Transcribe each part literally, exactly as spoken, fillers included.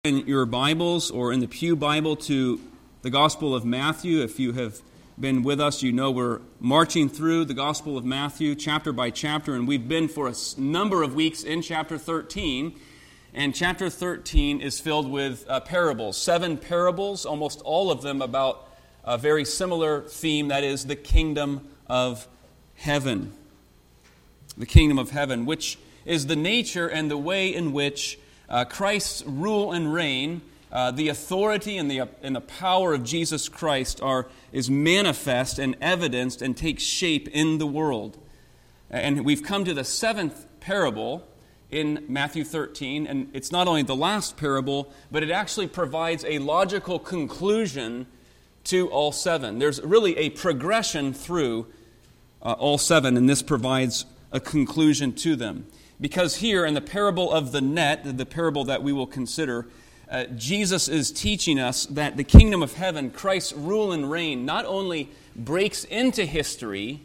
In your Bibles or in the Pew Bible to the Gospel of Matthew. If you have been with us, you know we're marching through the Gospel of Matthew chapter by chapter, and we've been for a number of weeks in chapter thirteen. And chapter thirteen is filled with uh, parables, seven parables, almost all of them about a very similar theme, that is the kingdom of heaven. The kingdom of heaven, which is the nature and the way in which Uh, Christ's rule and reign, uh, the authority and the uh, and the power of Jesus Christ are is manifest and evidenced and takes shape in the world. And we've come to the seventh parable in Matthew thirteen, and it's not only the last parable, but it actually provides a logical conclusion to all seven. There's really a progression through uh, all seven, and this provides a conclusion to them. Because here in the parable of the net, the parable that we will consider, uh, Jesus is teaching us that the kingdom of heaven, Christ's rule and reign, not only breaks into history,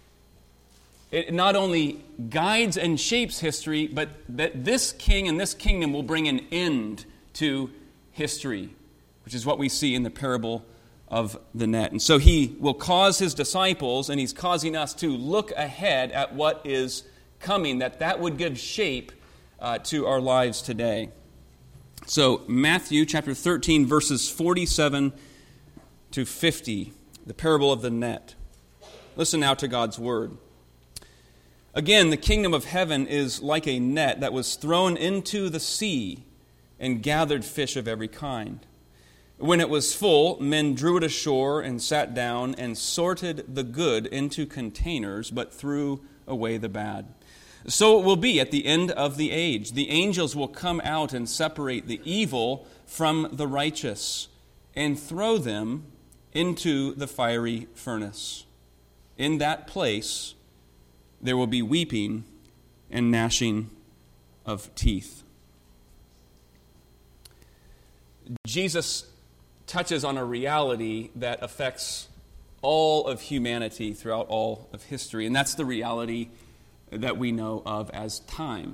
it not only guides and shapes history, but that this king and this kingdom will bring an end to history, which is what we see in the parable of the net. And so he will cause his disciples, and he's causing us to look ahead at what is coming, that that would give shape uh, to our lives today. So Matthew chapter thirteen, verses forty-seven to fifty, the parable of the net. Listen now to God's word. Again, the kingdom of heaven is like a net that was thrown into the sea and gathered fish of every kind. When it was full, men drew it ashore and sat down and sorted the good into containers, but threw away the bad. So it will be at the end of the age. The angels will come out and separate the evil from the righteous and throw them into the fiery furnace. In that place, there will be weeping and gnashing of teeth. Jesus touches on a reality that affects all of humanity throughout all of history, and that's the reality that we know of as time.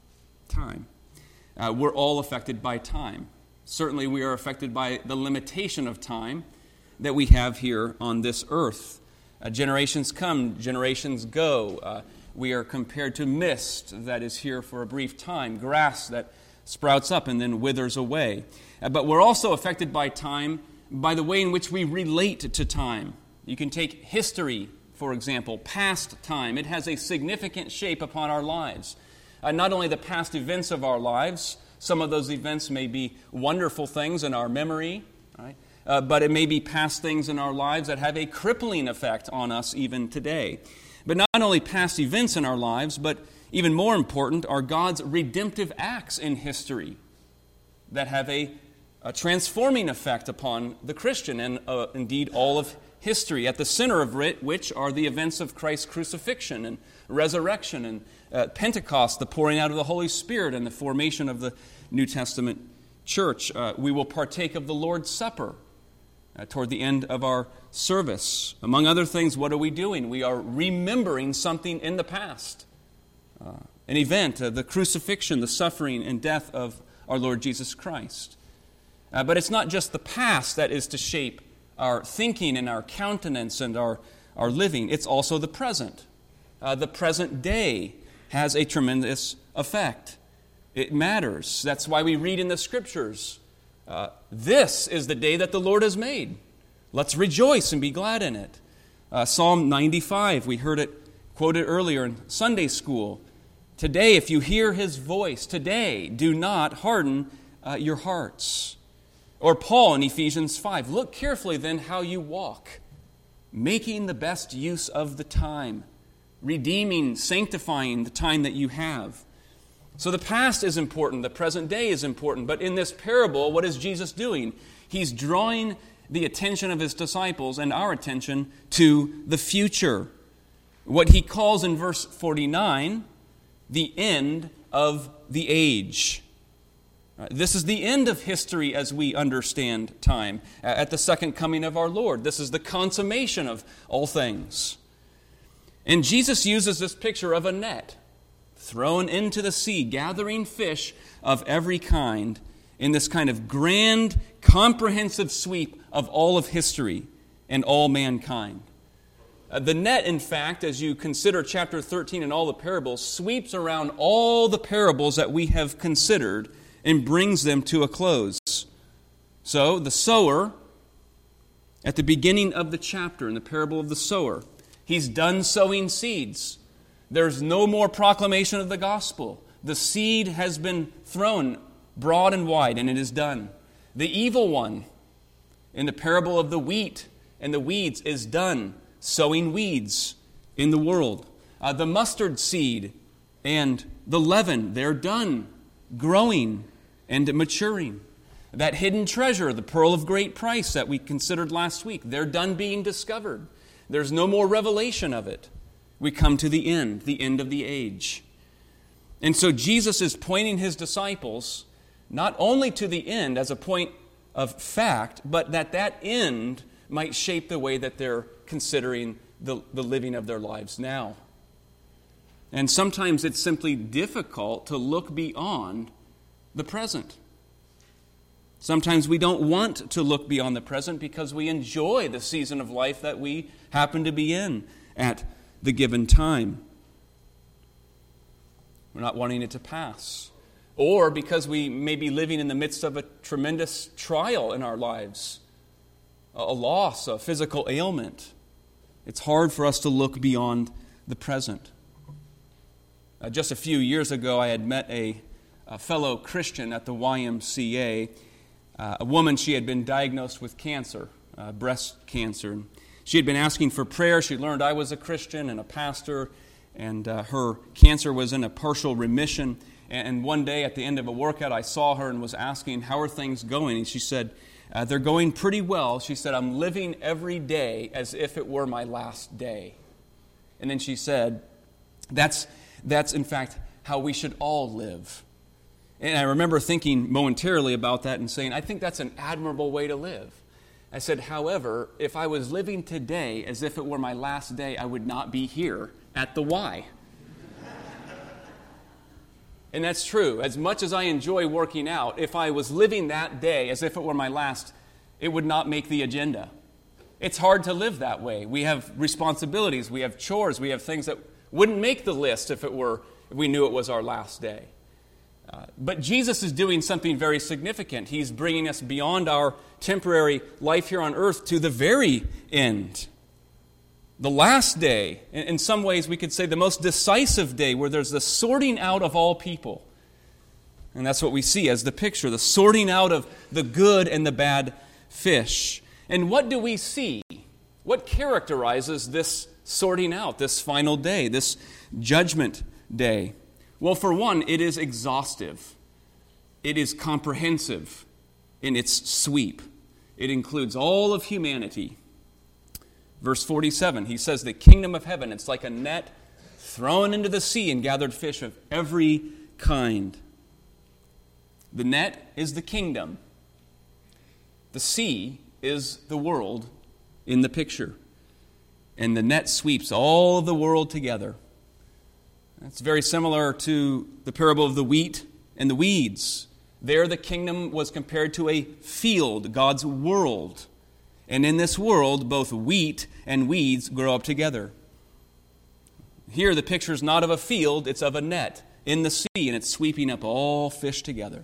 Time. Uh, we're all affected by time. Certainly we are affected by the limitation of time that we have here on this earth. Uh, generations come, generations go. Uh, we are compared to mist that is here for a brief time, grass that sprouts up and then withers away. Uh, but we're also affected by time by the way in which we relate to time. You can take history, for example, past time. It has a significant shape upon our lives. Uh, not only the past events of our lives, some of those events may be wonderful things in our memory, right? uh, but it may be past things in our lives that have a crippling effect on us even today. But not only past events in our lives, but even more important are God's redemptive acts in history that have a, a transforming effect upon the Christian and uh, indeed all of history, at the center of it, which are the events of Christ's crucifixion and resurrection and uh, Pentecost, the pouring out of the Holy Spirit and the formation of the New Testament church. Uh, we will partake of the Lord's Supper uh, toward the end of our service. Among other things, what are we doing? We are remembering something in the past, uh, an event, uh, the crucifixion, the suffering and death of our Lord Jesus Christ. Uh, but it's not just the past that is to shape our thinking and our countenance and our, our living. It's also the present. Uh, the present day has a tremendous effect. It matters. That's why we read in the Scriptures, uh, this is the day that the Lord has made. Let's rejoice and be glad in it. Uh, Psalm ninety-five, we heard it quoted earlier in Sunday school. Today, if you hear His voice, today, do not harden uh, your hearts. Or Paul in Ephesians five, look carefully then how you walk, making the best use of the time, redeeming, sanctifying the time that you have. So the past is important, the present day is important, but in this parable, what is Jesus doing? He's drawing the attention of His disciples and our attention to the future. What He calls in verse forty-nine, the end of the age. This is the end of history as we understand time, at the second coming of our Lord. This is the consummation of all things. And Jesus uses this picture of a net thrown into the sea, gathering fish of every kind, in this kind of grand, comprehensive sweep of all of history and all mankind. Uh, the net, in fact, as you consider chapter thirteen and all the parables, sweeps around all the parables that we have considered and brings them to a close. So, the sower, at the beginning of the chapter, in the parable of the sower, he's done sowing seeds. There's no more proclamation of the gospel. The seed has been thrown broad and wide, and it is done. The evil one, in the parable of the wheat and the weeds, is done sowing weeds in the world. Uh, the mustard seed and the leaven, they're done growing and maturing. That hidden treasure, the pearl of great price that we considered last week, they're done being discovered. There's no more revelation of it. We come to the end, the end of the age. And so Jesus is pointing his disciples not only to the end as a point of fact, but that that end might shape the way that they're considering the, the living of their lives now. And sometimes it's simply difficult to look beyond the present. Sometimes we don't want to look beyond the present because we enjoy the season of life that we happen to be in at the given time. We're not wanting it to pass. Or because we may be living in the midst of a tremendous trial in our lives, a loss, a physical ailment. It's hard for us to look beyond the present. Uh, just a few years ago, I had met a, a fellow Christian at the Y M C A, uh, a woman. She had been diagnosed with cancer, uh, breast cancer. She had been asking for prayer. She learned I was a Christian and a pastor, and uh, her cancer was in a partial remission. And one day at the end of a workout, I saw her and was asking, how are things going? And she said, uh, they're going pretty well. She said, I'm living every day as if it were my last day. And then she said, that's, that's in fact how we should all live. And I remember thinking momentarily about that and saying, I think that's an admirable way to live. I said, however, if I was living today as if it were my last day, I would not be here at the Y. And that's true. As much as I enjoy working out, if I was living that day as if it were my last, it would not make the agenda. It's hard to live that way. We have responsibilities, we have chores, we have things that wouldn't make the list if it were, if we knew it was our last day. Uh, but Jesus is doing something very significant. He's bringing us beyond our temporary life here on earth to the very end. The last day, in some ways we could say the most decisive day, where there's the sorting out of all people. And that's what we see as the picture, the sorting out of the good and the bad fish. And what do we see? What characterizes this sorting out, this final day, this judgment day? Well, for one, it is exhaustive. It is comprehensive in its sweep. It includes all of humanity. Verse forty-seven, he says, the kingdom of heaven, it's like a net thrown into the sea and gathered fish of every kind. The net is the kingdom. The sea is the world in the picture. And the net sweeps all of the world together. That's very similar to the parable of the wheat and the weeds. There the kingdom was compared to a field, God's world. And in this world, both wheat and weeds grow up together. Here, the picture is not of a field, it's of a net in the sea, and it's sweeping up all fish together.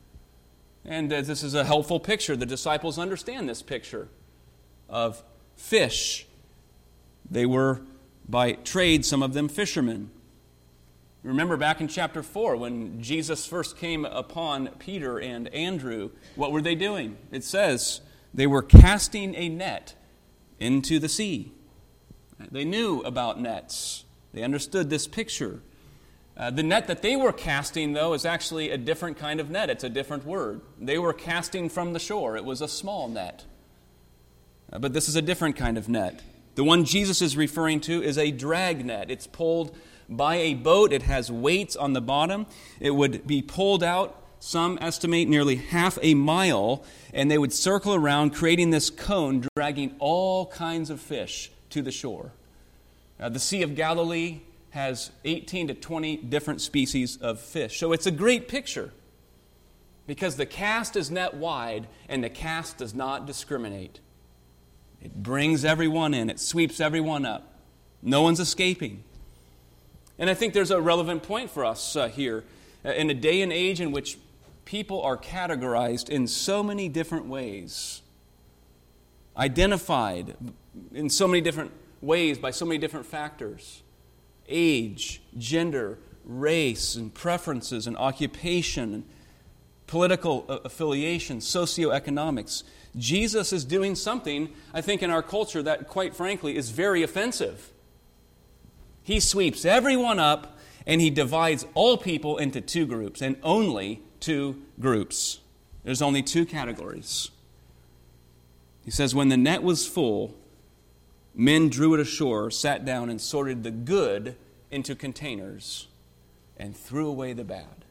And uh, this is a helpful picture. The disciples understand this picture of fish. They were, by trade, some of them fishermen. Remember back in chapter four, when Jesus first came upon Peter and Andrew, what were they doing? It says, they were casting a net into the sea. They knew about nets. They understood this picture. Uh, the net that they were casting, though, is actually a different kind of net. It's a different word. They were casting from the shore. It was a small net. Uh, but this is a different kind of net. The one Jesus is referring to is a drag net. It's pulled by a boat. It has weights on the bottom. It would be pulled out, some estimate nearly half a mile, and they would circle around, creating this cone, dragging all kinds of fish to the shore. Uh, the Sea of Galilee has eighteen to twenty different species of fish. So it's a great picture. Because the cast is net wide, and the cast does not discriminate. It brings everyone in. It sweeps everyone up. No one's escaping. And I think there's a relevant point for us uh, here. In a day and age in which people are categorized in so many different ways, identified in so many different ways by so many different factors, age, gender, race, and preferences, and occupation, and political affiliation, socioeconomics. Jesus is doing something, I think, in our culture that, quite frankly, is very offensive. He sweeps everyone up, and he divides all people into two groups, and only two groups. There's only two categories. He says, when the net was full, men drew it ashore, sat down, and sorted the good into containers, and threw away the bad.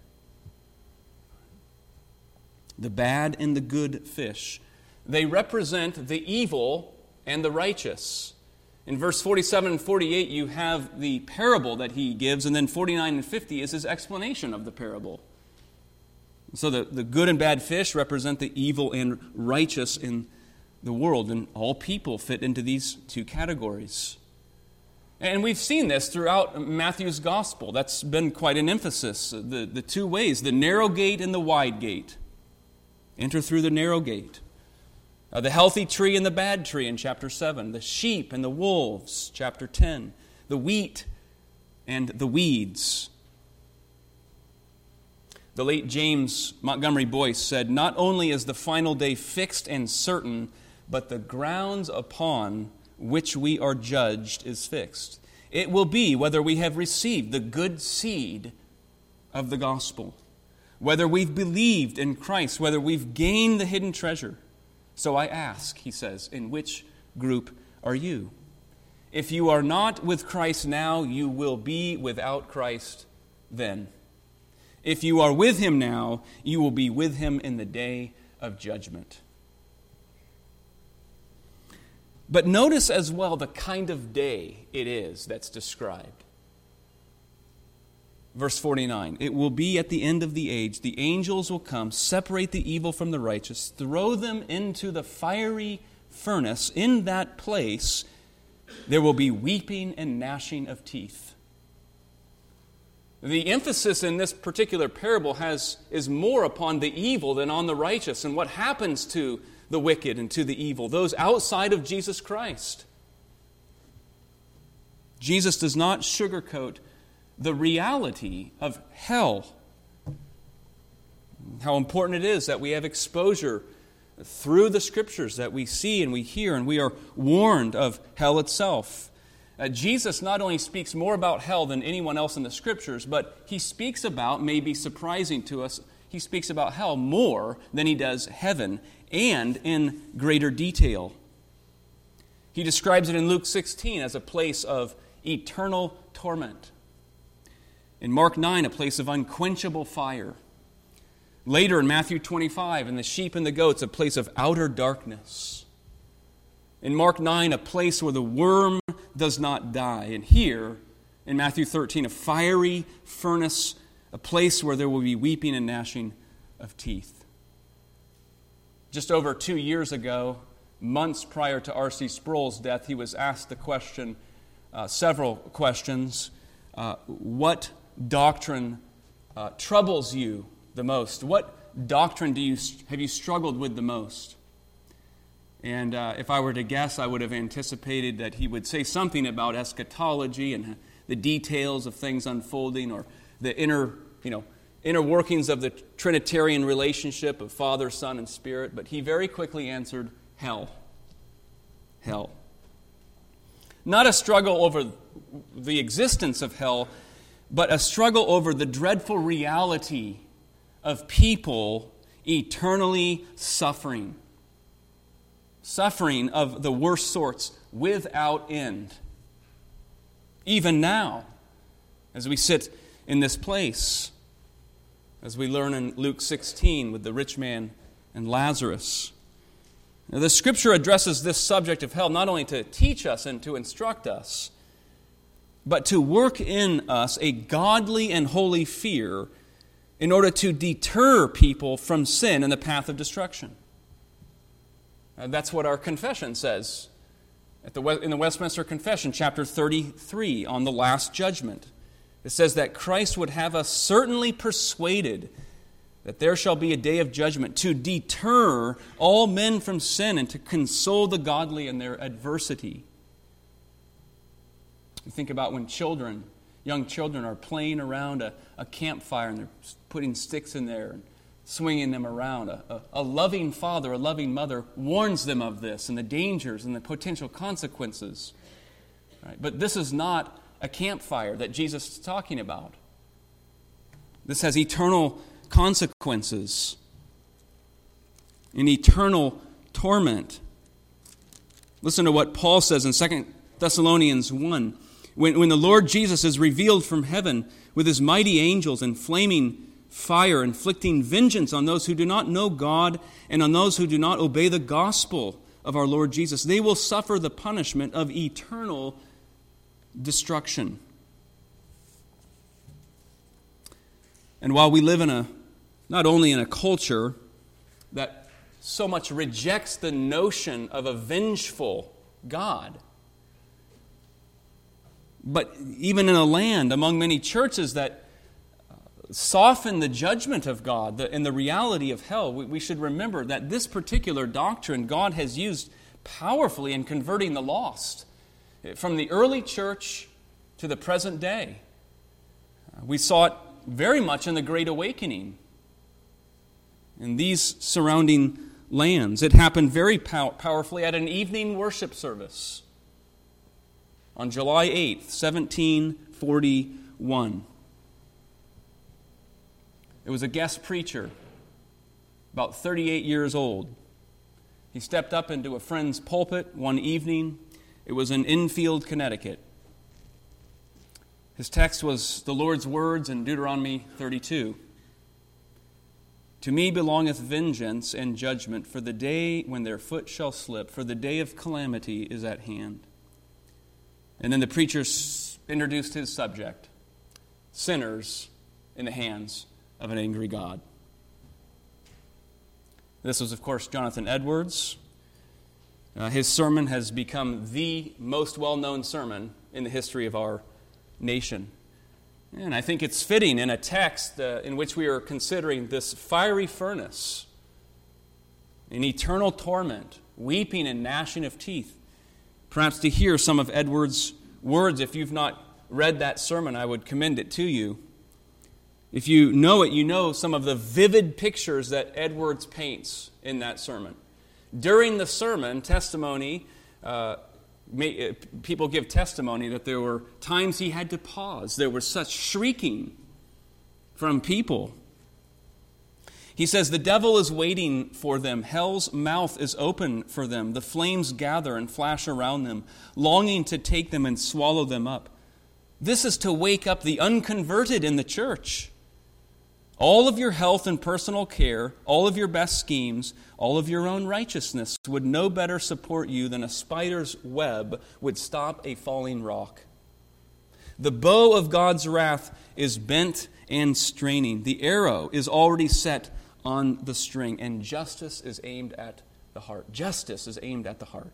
The bad and the good fish. They represent the evil and the righteous. In verse forty-seven and forty-eight, you have the parable that he gives, and then forty-nine and fifty is his explanation of the parable. So the, the good and bad fish represent the evil and righteous in the world, and all people fit into these two categories. And we've seen this throughout Matthew's gospel. That's been quite an emphasis. The, the two ways, the narrow gate and the wide gate. Enter through the narrow gate. Uh, the healthy tree and the bad tree in chapter seven. The sheep and the wolves, chapter ten. The wheat and the weeds. The late James Montgomery Boyce said, not only is the final day fixed and certain, but the grounds upon which we are judged is fixed. It will be whether we have received the good seed of the gospel, whether we've believed in Christ, whether we've gained the hidden treasure. So I ask, he says, in which group are you? If you are not with Christ now, you will be without Christ then. If you are with him now, you will be with him in the day of judgment. But notice as well the kind of day it is that's described. Verse forty-nine, it will be at the end of the age, the angels will come, separate the evil from the righteous, throw them into the fiery furnace. In that place, there will be weeping and gnashing of teeth. The emphasis in this particular parable has is more upon the evil than on the righteous, and what happens to the wicked and to the evil, those outside of Jesus Christ. Jesus does not sugarcoat the reality of hell. How important it is that we have exposure through the Scriptures, that we see and we hear, and we are warned of hell itself. Uh, Jesus not only speaks more about hell than anyone else in the Scriptures, but he speaks about, maybe surprising to us, he speaks about hell more than he does heaven, and in greater detail. He describes it in Luke sixteen as a place of eternal torment. In Mark nine, a place of unquenchable fire. Later in Matthew twenty-five, in the sheep and the goats, a place of outer darkness. In Mark nine, a place where the worm does not die. And here, in Matthew thirteen, a fiery furnace, a place where there will be weeping and gnashing of teeth. Just over two years ago, months prior to R C Sproul's death, he was asked the question, uh, several questions, uh, what doctrine uh, troubles you the most? What doctrine do you have you struggled with the most? And uh, if I were to guess, I would have anticipated that he would say something about eschatology and the details of things unfolding, or the inner, you know, inner workings of the Trinitarian relationship of Father, Son, and Spirit. But he very quickly answered, hell. Hell. Not a struggle over the existence of hell, but a struggle over the dreadful reality of people eternally suffering. Suffering of the worst sorts without end. Even now, as we sit in this place, as we learn in Luke sixteen with the rich man and Lazarus. Now, the Scripture addresses this subject of hell not only to teach us and to instruct us, but to work in us a godly and holy fear in order to deter people from sin and the path of destruction. Uh, that's what our confession says at the, in the Westminster Confession, chapter thirty-three, on the Last Judgment. It says that Christ would have us certainly persuaded that there shall be a day of judgment to deter all men from sin and to console the godly in their adversity. You think about when children, young children, are playing around a, a campfire and they're putting sticks in there and swinging them around. A, a, a loving father, a loving mother warns them of this and the dangers and the potential consequences. Right? But this is not a campfire that Jesus is talking about. This has eternal consequences, in eternal torment. Listen to what Paul says in Second Thessalonians one. When, when the Lord Jesus is revealed from heaven with his mighty angels in flaming fire, inflicting vengeance on those who do not know God and on those who do not obey the gospel of our Lord Jesus, they will suffer the punishment of eternal destruction. And while we live in a not only in a culture that so much rejects the notion of a vengeful God, but even in a land among many churches that soften the judgment of God and the reality of hell, we should remember that this particular doctrine God has used powerfully in converting the lost, from the early church to the present day. We saw it very much in the Great Awakening in these surrounding lands. It happened very pow- powerfully at an evening worship service on July eighth, seventeen forty-one. It was a guest preacher, about thirty-eight years old. He stepped up into a friend's pulpit one evening. It was in Enfield, Connecticut. His text was the Lord's words in Deuteronomy thirty-two. To me belongeth vengeance and judgment, for the day when their foot shall slip, for the day of calamity is at hand. And then the preacher introduced his subject, sinners in the hands of an angry God. This was, of course, Jonathan Edwards. Uh, his sermon has become the most well-known sermon in the history of our nation. And I think it's fitting in a text uh, in which we are considering this fiery furnace, an eternal torment, weeping and gnashing of teeth, perhaps to hear some of Edwards' words. If you've not read that sermon, I would commend it to you. If you know it, you know some of the vivid pictures that Edwards paints in that sermon. During the sermon, testimony, uh, may, uh, people give testimony that there were times he had to pause. There was such shrieking from people. He says, the devil is waiting for them. Hell's mouth is open for them. The flames gather and flash around them, longing to take them and swallow them up. This is to wake up the unconverted in the church. All of your health and personal care, all of your best schemes, all of your own righteousness would no better support you than a spider's web would stop a falling rock. The bow of God's wrath is bent and straining. The arrow is already set on the string, and justice is aimed at the heart. Justice is aimed at the heart.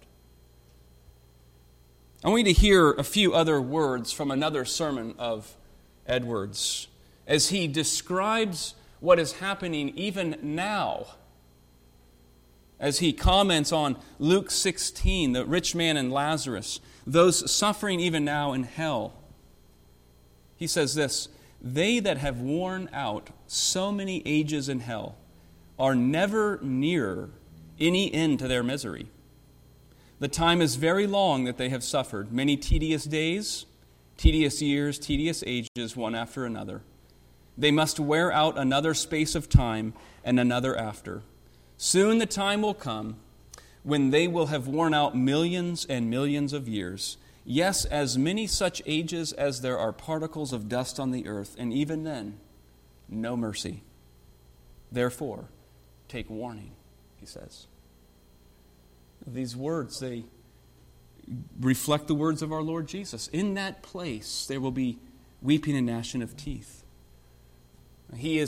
I want you to hear a few other words from another sermon of Edwards as he describes what is happening even now. As he comments on Luke sixteen, the rich man and Lazarus, those suffering even now in hell. He says this, they that have worn out so many ages in hell are never nearer any end to their misery. The time is very long that they have suffered, many tedious days, tedious years, tedious ages, one after another. They must wear out another space of time and another after. Soon the time will come when they will have worn out millions and millions of years. Yes, as many such ages as there are particles of dust on the earth, and even then, no mercy. Therefore, take warning, he says. These words, they reflect the words of our Lord Jesus. In that place, there will be weeping and gnashing of teeth. He is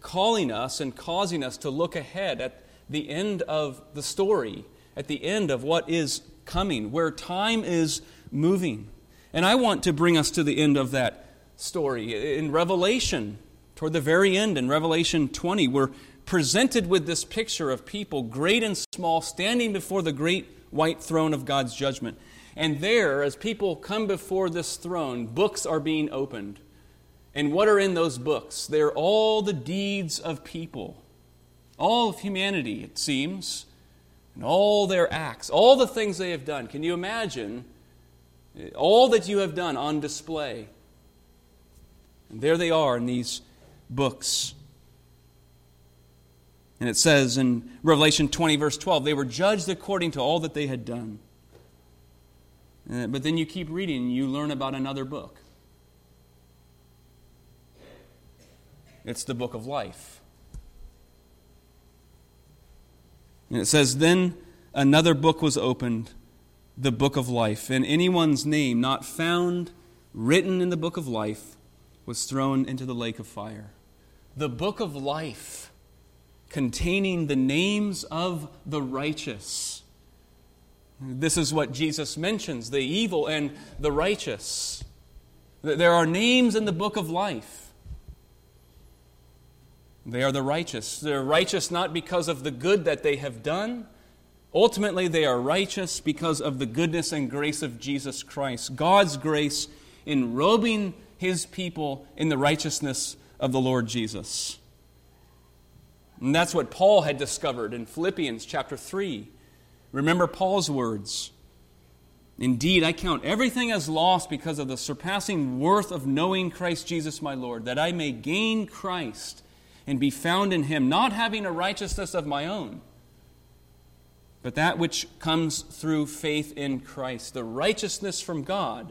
calling us and causing us to look ahead at the end of the story, at the end of what is coming, where time is moving. And I want to bring us to the end of that story. In Revelation, toward the very end, in Revelation twenty, we're presented with this picture of people, great and small, standing before the great white throne of God's judgment. And there, as people come before this throne, books are being opened. And what are in those books? They're all the deeds of people, all of humanity, it seems, and all their acts, all the things they have done. Can you imagine all that you have done on display? And there they are in these books. And it says in Revelation twenty, verse twelve, they were judged according to all that they had done. But then you keep reading and you learn about another book. It's the book of life. And it says, then another book was opened, the book of life, and anyone's name not found written in the book of life was thrown into the lake of fire. The book of life, containing the names of the righteous. This is what Jesus mentions, the evil and the righteous. There are names in the book of life. They are the righteous. They're righteous not because of the good that they have done. Ultimately, they are righteous because of the goodness and grace of Jesus Christ. God's grace enrobing His people in the righteousness of the Lord Jesus. And that's what Paul had discovered in Philippians chapter three. Remember Paul's words. Indeed, I count everything as loss because of the surpassing worth of knowing Christ Jesus my Lord, that I may gain Christ and be found in Him, not having a righteousness of my own, but that which comes through faith in Christ, the righteousness from God,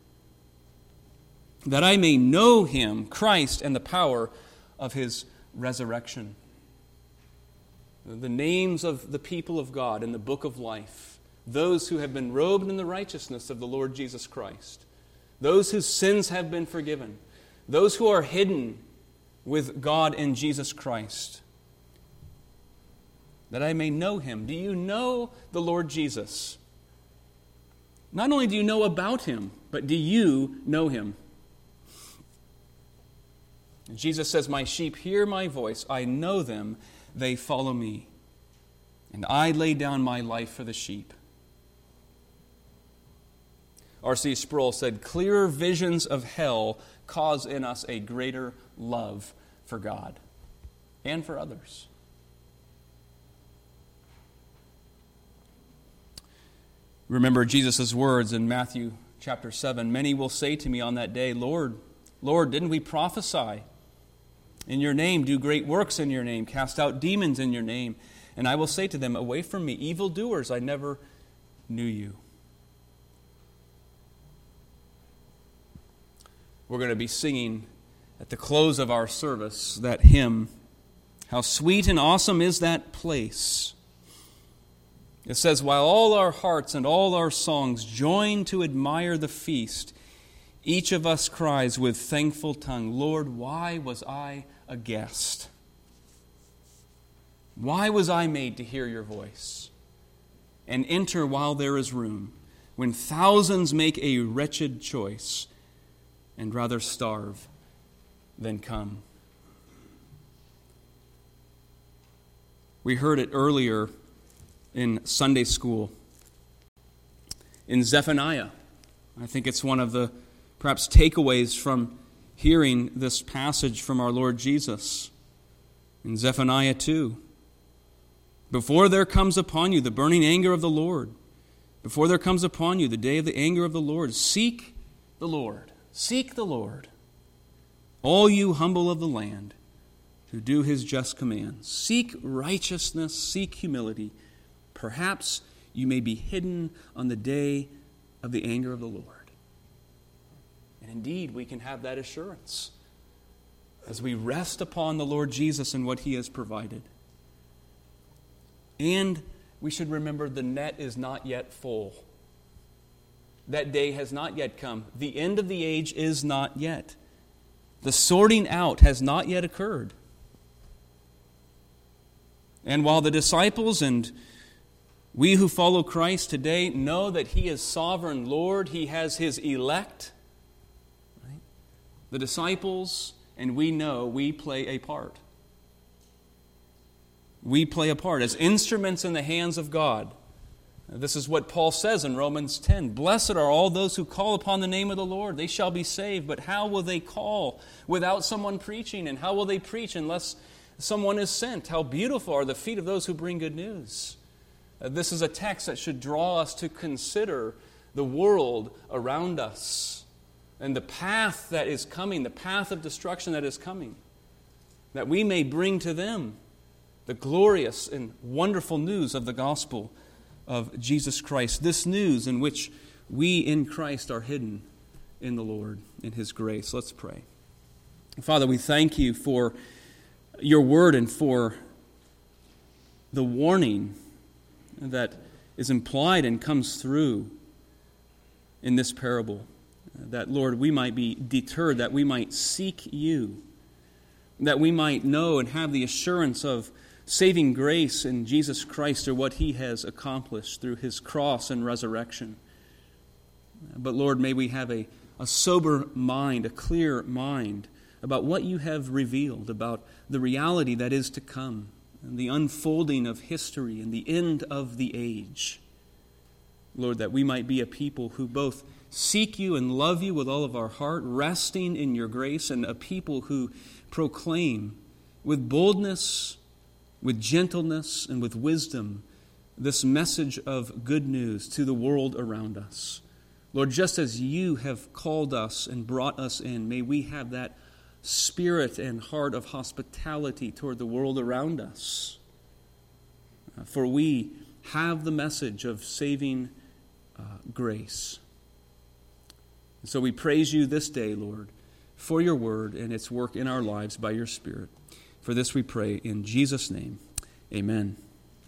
that I may know Him, Christ, and the power of His resurrection. The names of the people of God in the book of life, those who have been robed in the righteousness of the Lord Jesus Christ, those whose sins have been forgiven, those who are hidden with God in Jesus Christ, that I may know Him. Do you know the Lord Jesus? Not only do you know about Him, but do you know Him? And Jesus says, my sheep hear my voice. I know them. They follow me. And I lay down my life for the sheep. R C Sproul said, clearer visions of hell cause in us a greater love for God and for others. Remember Jesus' words in Matthew chapter seven. Many will say to me on that day, Lord, Lord, didn't we prophesy in your name, do great works in your name, cast out demons in your name? And I will say to them, away from me, evildoers, I never knew you. We're going to be singing at the close of our service that hymn, how sweet and awesome is that place. It says, while all our hearts and all our songs join to admire the feast, each of us cries with thankful tongue, Lord, why was I a guest? Why was I made to hear your voice and enter while there is room, when thousands make a wretched choice and rather starve than come? We heard it earlier in Sunday school in Zephaniah. I think it's one of the perhaps takeaways from hearing this passage from our Lord Jesus. In Zephaniah two, before there comes upon you the burning anger of the Lord, before there comes upon you the day of the anger of the Lord, seek the Lord, seek the Lord, all you humble of the land, who do His just commands. Seek righteousness, seek humility. Perhaps you may be hidden on the day of the anger of the Lord. And indeed, we can have that assurance as we rest upon the Lord Jesus and what He has provided. And we should remember the net is not yet full. That day has not yet come. The end of the age is not yet. The sorting out has not yet occurred. And while the disciples and we who follow Christ today know that He is sovereign Lord, He has His elect, right? The disciples and we know we play a part. We play a part as instruments in the hands of God. This is what Paul says in Romans ten. Blessed are all those who call upon the name of the Lord. They shall be saved. But how will they call without someone preaching? And how will they preach unless someone is sent? How beautiful are the feet of those who bring good news. Uh, this is a text that should draw us to consider the world around us and the path that is coming, the path of destruction that is coming, that we may bring to them the glorious and wonderful news of the gospel of Jesus Christ, this news in which we in Christ are hidden in the Lord, in His grace. Let's pray. Father, we thank You for Your word and for the warning that is implied and comes through in this parable. That, Lord, we might be deterred, that we might seek You, that we might know and have the assurance of saving grace in Jesus Christ or what He has accomplished through His cross and resurrection. But Lord, may we have a, a sober mind, a clear mind about what You have revealed, about the reality that is to come, and the unfolding of history and the end of the age. Lord, that we might be a people who both seek You and love You with all of our heart, resting in Your grace, and a people who proclaim with boldness, with gentleness, and with wisdom this message of good news to the world around us. Lord, just as You have called us and brought us in, may we have that spirit and heart of hospitality toward the world around us. For we have the message of saving uh, grace. And so we praise You this day, Lord, for Your word and its work in our lives by Your Spirit. For this we pray in Jesus' name. Amen.